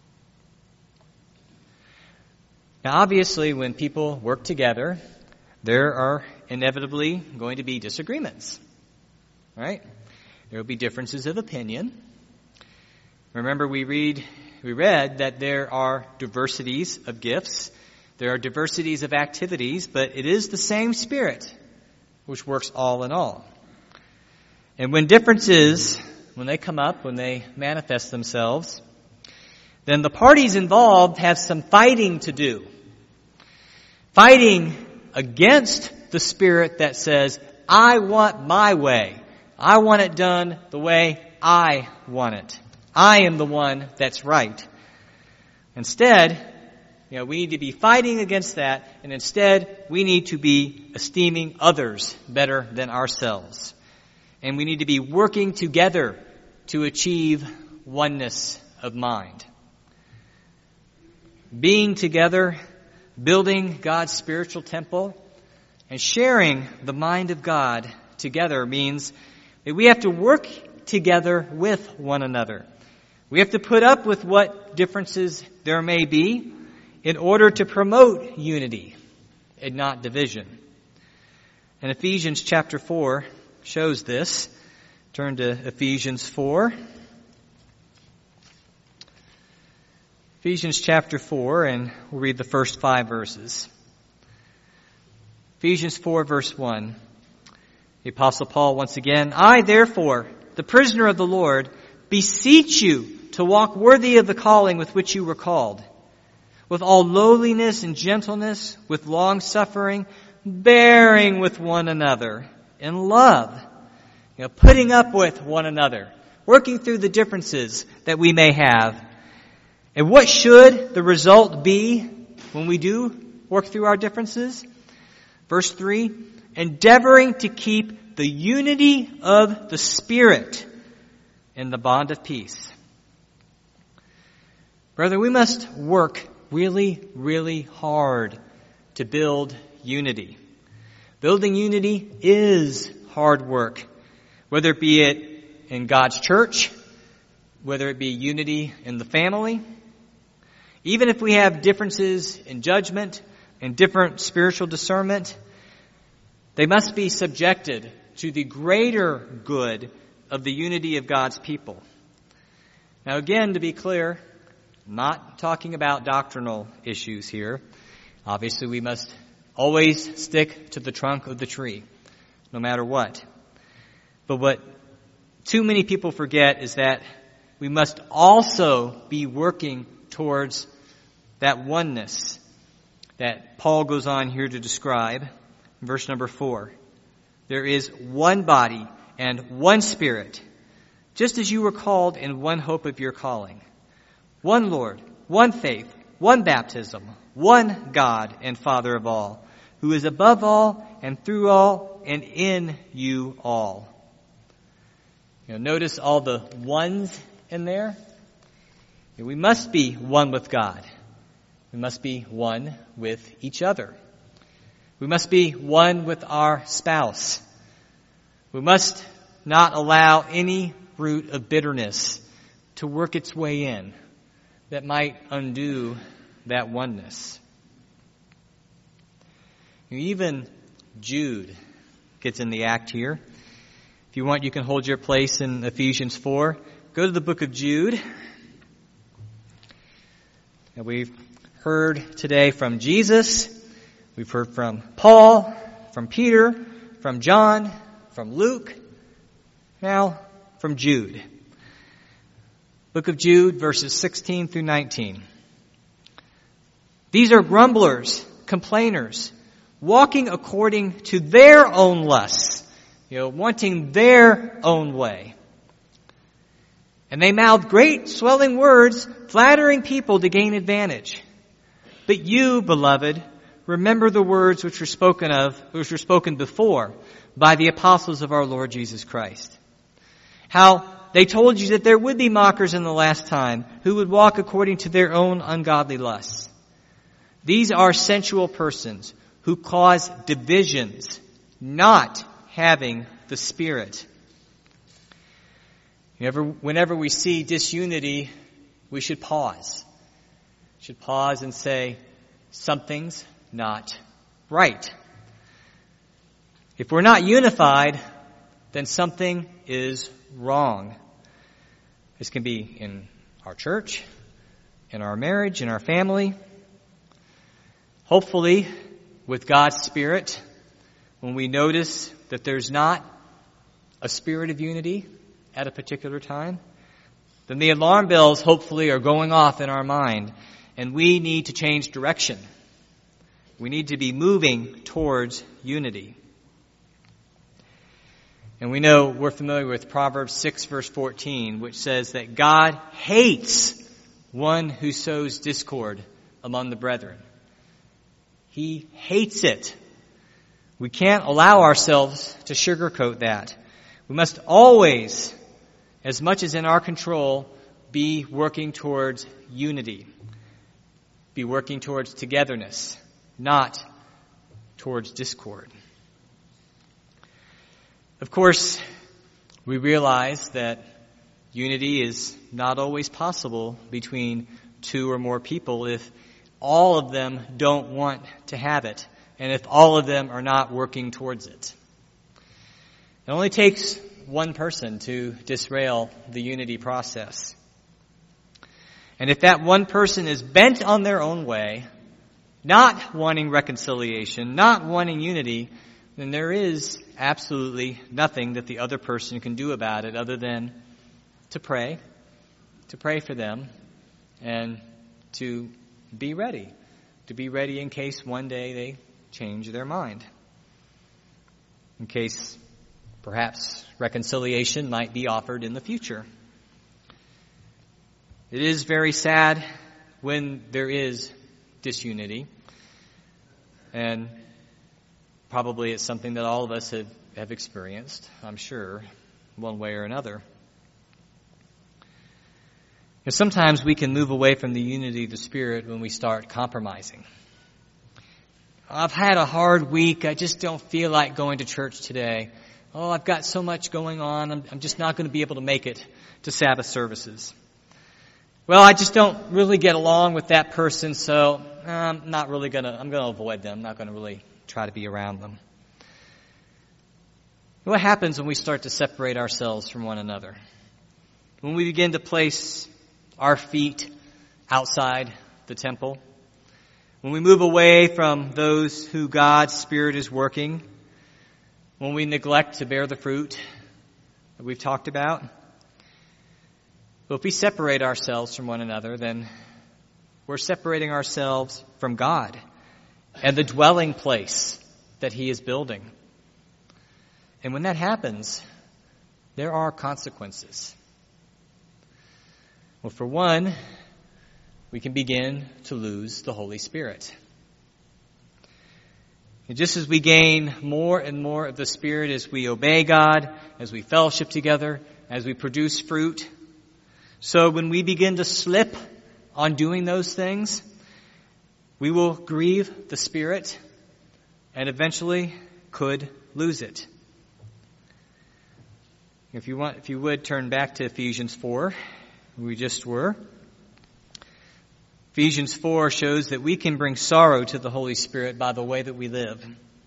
Now, obviously, when people work together, there are inevitably going to be disagreements, right? There will be differences of opinion. Remember, we read that there are diversities of gifts, there are diversities of activities, but it is the same Spirit which works all in all. And when differences, when they come up, when they manifest themselves, then the parties involved have some fighting to do. Fighting against the spirit that says, I want my way. I want it done the way I want it. I am the one that's right. Instead, we need to be fighting against that, and instead we need to be esteeming others better than ourselves. And we need to be working together to achieve oneness of mind. Being together, building God's spiritual temple, and sharing the mind of God together means that we have to work together with one another. We have to put up with what differences there may be in order to promote unity and not division. And Ephesians chapter 4 shows this. Turn to Ephesians 4. Ephesians chapter 4, and we'll read the first 5 verses. Ephesians 4, verse 1. The Apostle Paul once again, I, therefore, the prisoner of the Lord, beseech you to walk worthy of the calling with which you were called, with all lowliness and gentleness, with long suffering, bearing with one another in love, putting up with one another, working through the differences that we may have. And what should the result be when we do work through our differences? Verse 3, endeavoring to keep the unity of the Spirit in the bond of peace. Brother, we must work really, really hard to build unity. Building unity is hard work, whether it be in God's church, whether it be unity in the family. Even if we have differences in judgment and different spiritual discernment, they must be subjected to the greater good of the unity of God's people. Now again, to be clear, I'm not talking about doctrinal issues here. Obviously, we must always stick to the trunk of the tree, no matter what. But what too many people forget is that we must also be working towards that oneness that Paul goes on here to describe. Verse number 4. There is one body and one Spirit, just as you were called in one hope of your calling. One Lord, one faith, one baptism, one God and Father of all, who is above all and through all and in you all. Notice all the ones in there. We must be one with God. We must be one with each other. We must be one with our spouse. We must not allow any root of bitterness to work its way in that might undo that oneness. Even Jude gets in the act here. If you want, you can hold your place in Ephesians 4. Go to the book of Jude. And we've heard today from Jesus. We've heard from Paul, from Peter, from John, from Luke, now from Jude. Book of Jude, verses 16 through 19. These are grumblers, complainers, walking according to their own lusts, wanting their own way. And they mouth great swelling words, flattering people to gain advantage. But you, beloved, remember the words which were spoken before by the apostles of our Lord Jesus Christ. How they told you that there would be mockers in the last time who would walk according to their own ungodly lusts. These are sensual persons who cause divisions, not having the Spirit. Whenever we see disunity, we should pause. We should pause and say, something's not right. If we're not unified, then something is wrong. This can be in our church, in our marriage, in our family. Hopefully, with God's Spirit, when we notice that there's not a spirit of unity at a particular time, then the alarm bells hopefully are going off in our mind, and we need to change direction. We need to be moving towards unity. And we know we're familiar with Proverbs 6 verse 14, which says that God hates one who sows discord among the brethren. He hates it. We can't allow ourselves to sugarcoat that. We must always, as much as in our control, be working towards unity. Be working towards togetherness, not towards discord. Of course, we realize that unity is not always possible between two or more people if all of them don't want to have it, and if all of them are not working towards it. It only takes one person to disrail the unity process. And if that one person is bent on their own way, not wanting reconciliation, not wanting unity, then there is absolutely nothing that the other person can do about it other than to pray for them, and to be ready in case one day they change their mind. In case Perhaps reconciliation might be offered in the future. It is very sad when there is disunity, and probably it's something that all of us have experienced, I'm sure, one way or another. And sometimes we can move away from the unity of the Spirit when we start compromising. I've had a hard week. I just don't feel like going to church today. Oh, I've got so much going on. I'm just not going to be able to make it to Sabbath services. Well, I just don't really get along with that person, so I'm going to avoid them. I'm not going to really try to be around them. What happens when we start to separate ourselves from one another? When we begin to place our feet outside the temple? When we move away from those who God's Spirit is working? When we neglect to bear the fruit that we've talked about? Well, if we separate ourselves from one another, then we're separating ourselves from God and the dwelling place that He is building. And when that happens, there are consequences. Well, for one, we can begin to lose the Holy Spirit. And just as we gain more and more of the Spirit as we obey God, as we fellowship together, as we produce fruit, so when we begin to slip on doing those things, we will grieve the Spirit and eventually could lose it. If you would turn back to Ephesians 4, we just were. Ephesians 4 shows that we can bring sorrow to the Holy Spirit by the way that we live.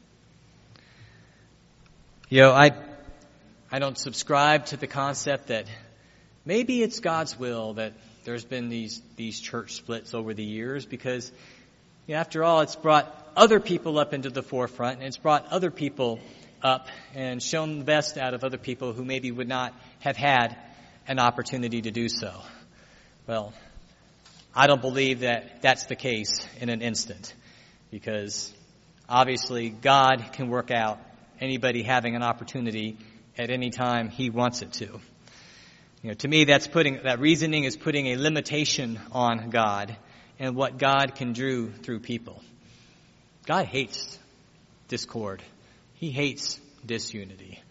I don't subscribe to the concept that maybe it's God's will that there's been these church splits over the years, because after all, it's brought other people up into the forefront, and it's brought other people up and shown the best out of other people who maybe would not have had an opportunity to do so. Well, I don't believe that that's the case in an instant, because obviously God can work out anybody having an opportunity at any time He wants it to. To me, that reasoning is putting a limitation on God and what God can do through people. God hates discord. He hates disunity.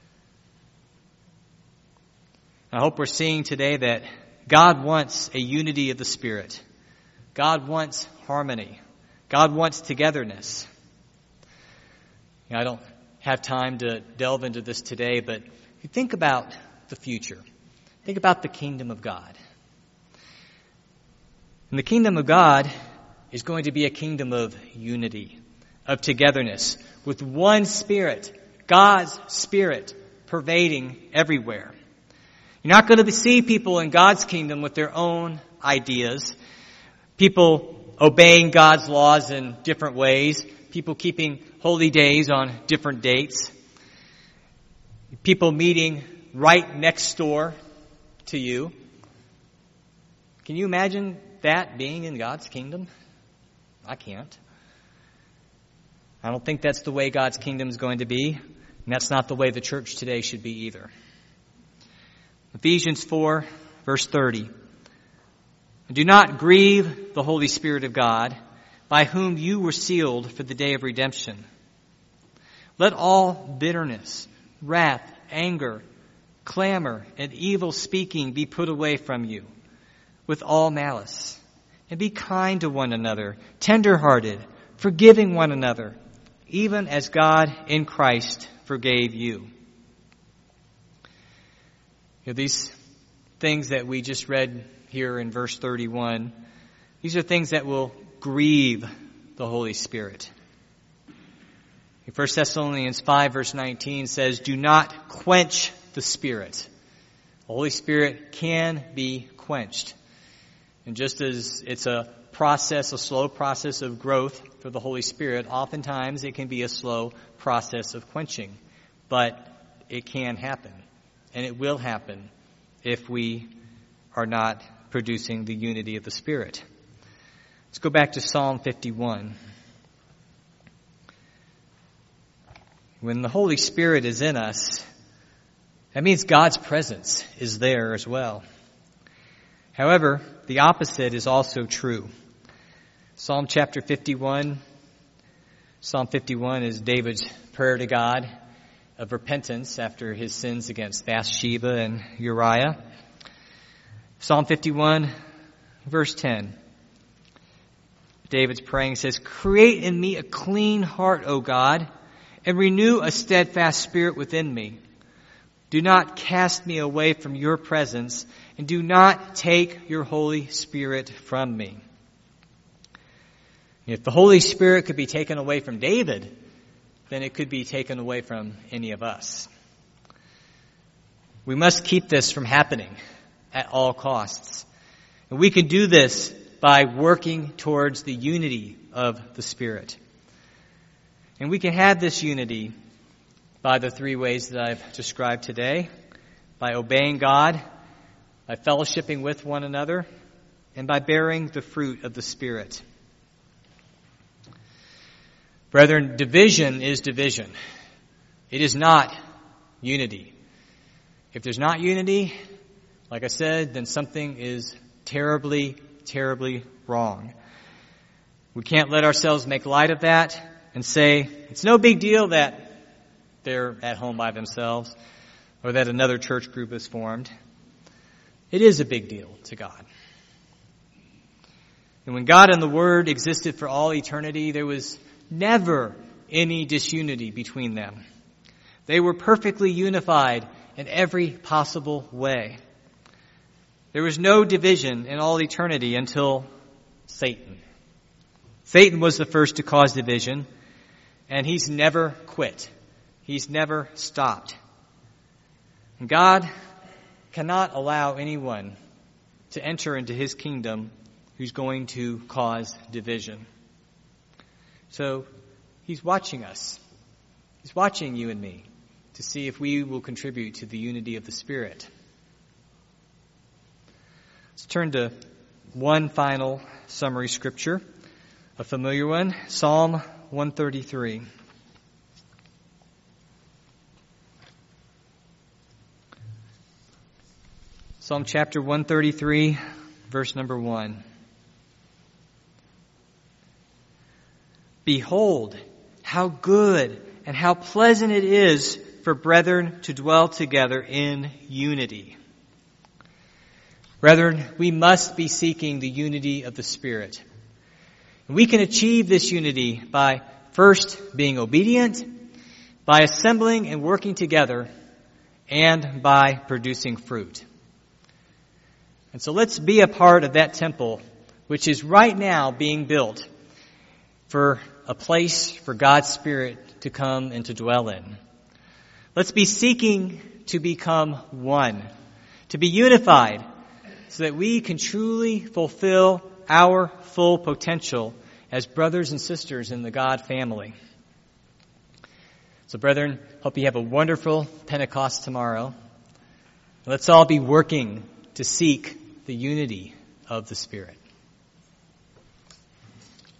I hope we're seeing today that God wants a unity of the Spirit. God wants harmony. God wants togetherness. I don't have time to delve into this today, but if you think about the future, think about the kingdom of God. And the kingdom of God is going to be a kingdom of unity, of togetherness, with one Spirit, God's Spirit, pervading everywhere. You're not going to see people in God's kingdom with their own ideas, people obeying God's laws in different ways, people keeping holy days on different dates, people meeting right next door to you. Can you imagine that being in God's kingdom? I can't. I don't think that's the way God's kingdom is going to be, and that's not the way the church today should be either. Ephesians 4, verse 30. Do not grieve the Holy Spirit of God, by whom you were sealed for the day of redemption. Let all bitterness, wrath, anger, clamor, and evil speaking be put away from you, with all malice. And be kind to one another, tender-hearted, forgiving one another, even as God in Christ forgave you. These things that we just read here in verse 31, these are things that will grieve the Holy Spirit. 1 Thessalonians 5 verse 19 says, do not quench the Spirit. The Holy Spirit can be quenched. And just as it's a slow process of growth for the Holy Spirit, oftentimes it can be a slow process of quenching. But it can happen. And it will happen if we are not producing the unity of the Spirit. Let's go back to Psalm 51. When the Holy Spirit is in us, That means God's presence is there as well. However, the opposite is also true. Psalm chapter 51. Psalm 51 is David's prayer to God of repentance after his sins against Bathsheba and Uriah. Psalm 51, verse 10. David's praying, says, "Create in me a clean heart, O God, and renew a steadfast spirit within me. Do not cast me away from your presence, and do not take your Holy Spirit from me." If the Holy Spirit could be taken away from David, then it could be taken away from any of us. We must keep this from happening at all costs. And we can do this by working towards the unity of the Spirit. And we can have this unity by the three ways that I've described today: by obeying God, by fellowshipping with one another, and by bearing the fruit of the Spirit. Brethren, division is division. It is not unity. If there's not unity, like I said, then something is terribly, terribly wrong. We can't let ourselves make light of that and say, it's no big deal that they're at home by themselves or that another church group is formed. It is a big deal to God. And when God and the Word existed for all eternity, there was never any disunity between them. They were perfectly unified in every possible way. There was no division in all eternity until Satan. Satan was the first to cause division, and he's never quit. He's never stopped. And God cannot allow anyone to enter into his kingdom who's going to cause division. So he's watching us. He's watching you and me to see if we will contribute to the unity of the Spirit. Let's turn to one final summary scripture, a familiar one, Psalm 133. Psalm chapter 133, verse number 1. "Behold, how good and how pleasant it is for brethren to dwell together in unity." Brethren, we must be seeking the unity of the Spirit. And we can achieve this unity by first being obedient, by assembling and working together, and by producing fruit. And so let's be a part of that temple, which is right now being built for a place for God's Spirit to come and to dwell in. Let's be seeking to become one, to be unified, so that we can truly fulfill our full potential as brothers and sisters in the God family. So, brethren, hope you have a wonderful Pentecost tomorrow. Let's all be working to seek the unity of the Spirit.